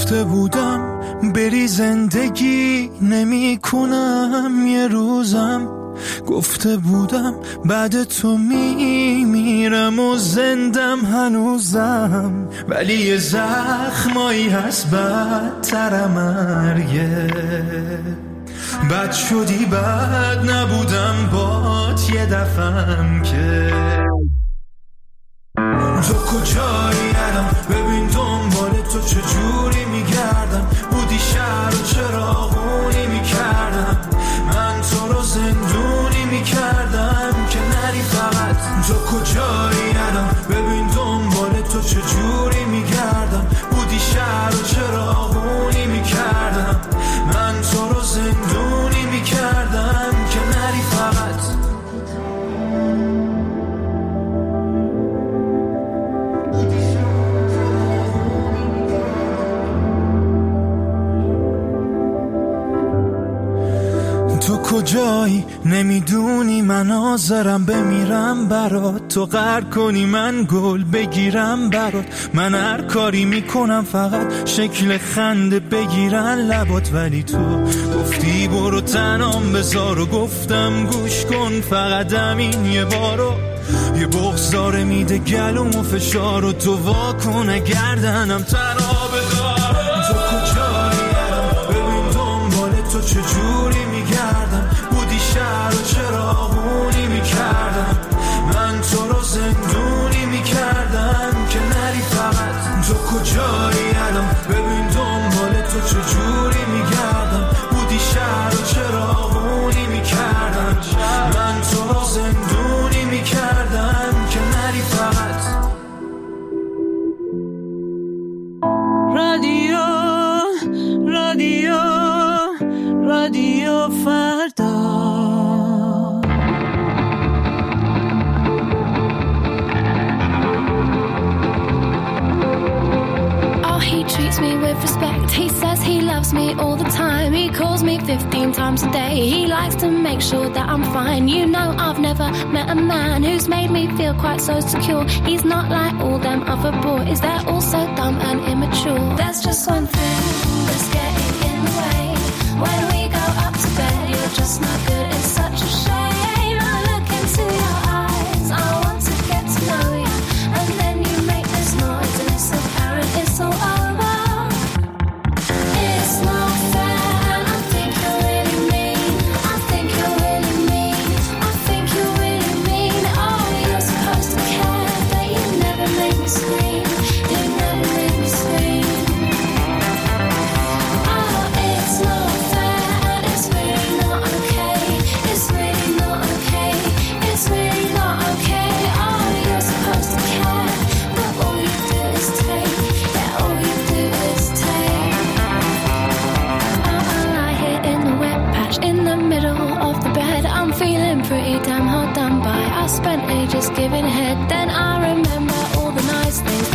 گفته بودم بری زندگی نمی کنم یه روزم، گفته بودم بعد تو میمیرم و زندم هنوزم، ولی یه زخمایی هست بدتر مرگه. بد شدی بد نبودم بات یه دفعم که. تو کجایی الان ببین دنبال تو چجوری میگردم، بودی شهر و چراغونی میکردم، من تو رو زندونی میکردم که نری فقط. تو کجایی الان ببین دنبال تو چجوری میگردم، بودی شهر و چراغونی میکردم، من تو رو زندونی میکردم که نری فقط. تو کجایی نمیدونی من حاضرم بمیرم برات، تو غر کنی من گل بگیرم برات، من هر کاری میکنم فقط شکل خنده بگیرن لبات، ولی تو گفتی برو تنام بذار و گفتم گوش کن فقط همین یه بارو، یه بغضاره میده گلوم و فشار و تو واکن گردنم تنها بدار. تو کجایی الان ببین دنبال تو چجوری میگردم، بودی شهر و چراغونی میکردم، من تو رو زندونی میکردم که نری فقط. تو کجایی الان ببین دنبال تو چجوری میگردم، بودی شهر و چراغونی میکردم، من تو رو زندونی میکردم که نری فقط. رادیو رادیو رادیو فردا. He treats me with respect. He says he loves me all the time. He calls me 15 times a day. He likes to make sure that I'm fine. You know I've never met a man who's made me feel quite so secure. He's not like all them other boys. They're all so dumb and immature. There's just one thing that's getting in the way. When we go up to bed, you're just not good. It's such a shame. I look into your eyes. I want to get to know you, and then you make this noise, and it's apparent it's all over. Pretty damn hard done by. I spent ages giving head. Then I remember all the nice things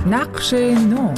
نقش نو.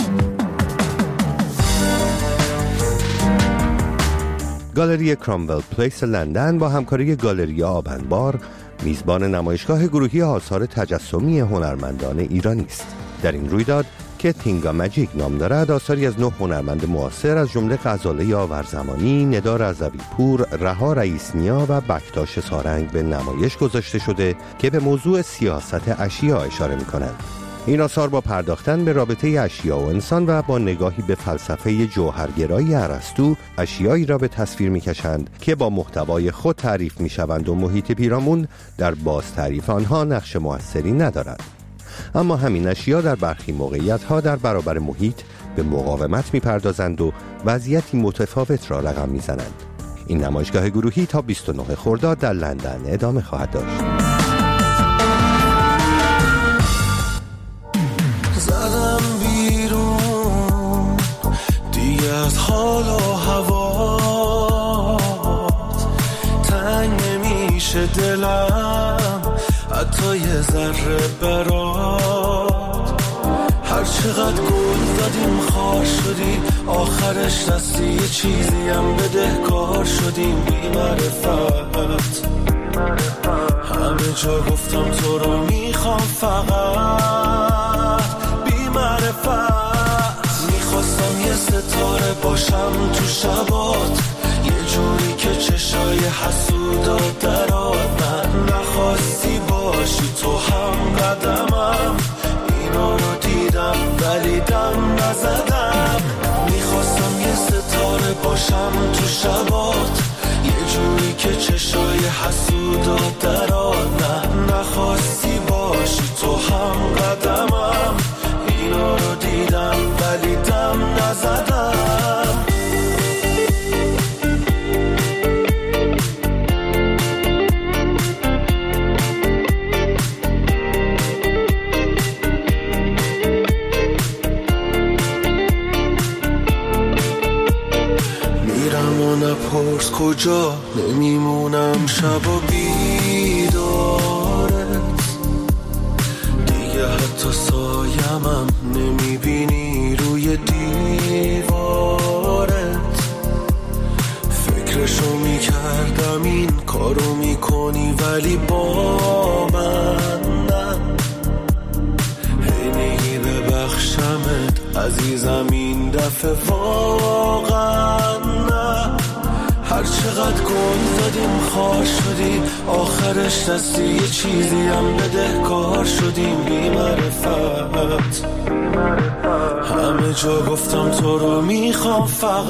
گالری کرامول پلیس لندن با همکاری گالری آبنبار میزبان نمایشگاه گروهی آثار تجسمی هنرمندان ایرانی است. در این رویداد که تینگا ماجیک نام دارد، آثاری از 9 هنرمند معاصر از جمله غزاله آورزمانی، ندا رضوی پور، رها رئیس‌نیا و بکتاش سارنگ به نمایش گذاشته شده که به موضوع سیاست اشیا اشاره می‌کنند. این آثار با پرداختن به رابطه اشیا و انسان و با نگاهی به فلسفه جوهرگرایی ارسطو، اشیایی را به تصویر می‌کشند که با محتوای خود تعریف می‌شوند و محیط پیرامون در باز تعریف آنها نقش موثری ندارد. اما همین اشیا در برخی موقعیت‌ها در برابر محیط به مقاومت می‌پردازند و وضعیتی متفاوت را رقم می‌زنند. این نمایشگاه گروهی تا 29 خرداد در لندن ادامه خواهد داشت. زدم بیرون دیگه از حال و هوات، تنگ نمیشه دلم حتی یه ذره برات. هر چقدر گل زدیم خار شدیم، آخرش دستی یه چیزی هم بدهکار شدیم. بی معرفت همه جا گفتم تو رو میخوام، فقط بی معرفت میخواستم یه ستاره باشم تو شبات، یه جوری که چشای حسودات درات. من نخواستی باشی تو هم قدمم، اینا رو دیدم ولی دم نزدم. میخواستم یه ستاره باشم تو شبات، یه جوری که چشای حسودات درات. نه نخواستی باشی تو هم قدمم، اینا رو دیدم ولی دم نزدم. میرم و نپرس کجا، نمیمونم شب و بیدارت دیگه، حتی سایمم نمیبینی روی دیوارت. فکرشو میکردم این کارو میکنی ولی با من نه. هی میگی ببخشمت عزیزم این دفعه واقعا نه. هر چقدر گل زدیم خار شدیم، آخرش دستی یه چیزی هم بدهکار شدیم. بی معرفت همه جا گفتم تو رو میخوام،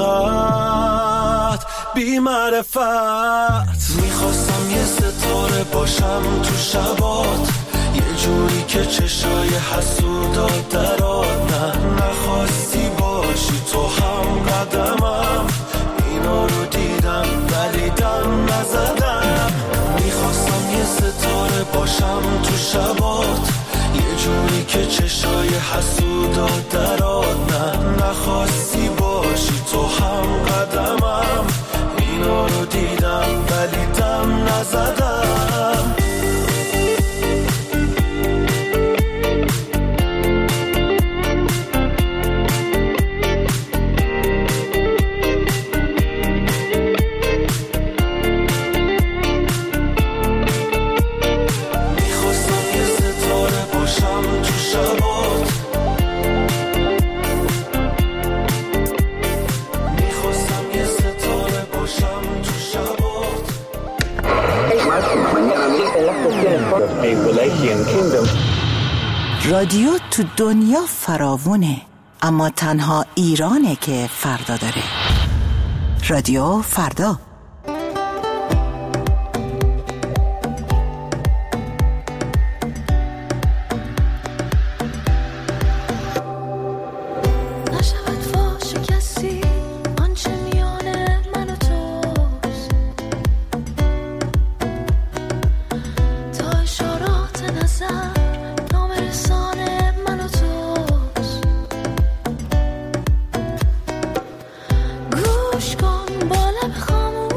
فقط بی معرفت میخواستم یه ستاره باشم تو شبات، یه جوری که چشای حسودات درات. نه نخواستی باشی تو هم قدمم، اینا رو دیدم ولی دم نزدم. میخواستم یه ستاره باشم تو شبات، یه جوری که چشای حسودات درات. نه نخواستی باشی تو هم قدمم، اینا رو دیدم ولی دم نزدم. رادیو تو دنیا فراوونه، اما تنها ایرانه که فردا داره. رادیو فردا. گوش کن با لب خاموش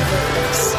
universe.